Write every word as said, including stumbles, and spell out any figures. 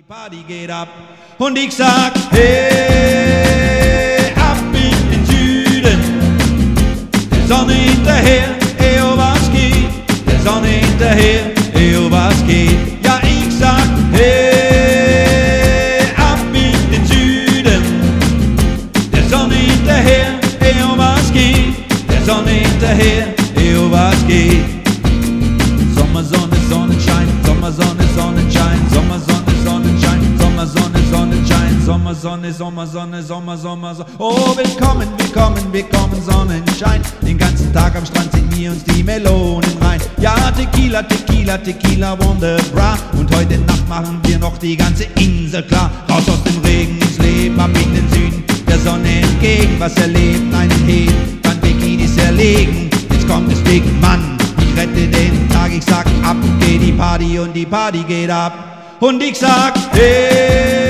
Party geht ab und ich sag, hey, ab in den Süden, der Sonne hinterher, ey, oh was geht, der Sonne hinterher, ey, oh was geht, ja ich sag, hey, ab in den Süden, der Sonne hinterher, ey, oh was geht, der Sonne hinterher, ey, oh was geht. Sommersonne, Sonnenschein, Sommersonne, Sonnenschein, Sommersonne, Sonnenschein, Sommersonne, Sonnenschein, Sommersonne, Sommersonne, Sommer, Sommer, Sommer. Oh, willkommen, willkommen, willkommen, Sonnenschein. Den ganzen Tag am Strand ziehen wir uns die Melonen rein. Ja, Tequila, Tequila, Tequila, wunderbar. Und heute Nacht machen wir noch die ganze Insel klar. Raus aus dem Regen ins Leben, ab in den Süden, der Sonne entgegen. Was erlebt einen Heben, dann Bikinis erlegen. Jetzt kommt es dick, Mann. Ich rette den Tag, ich sag, ab geht die Party und die Party geht ab. Und ich sag, hey.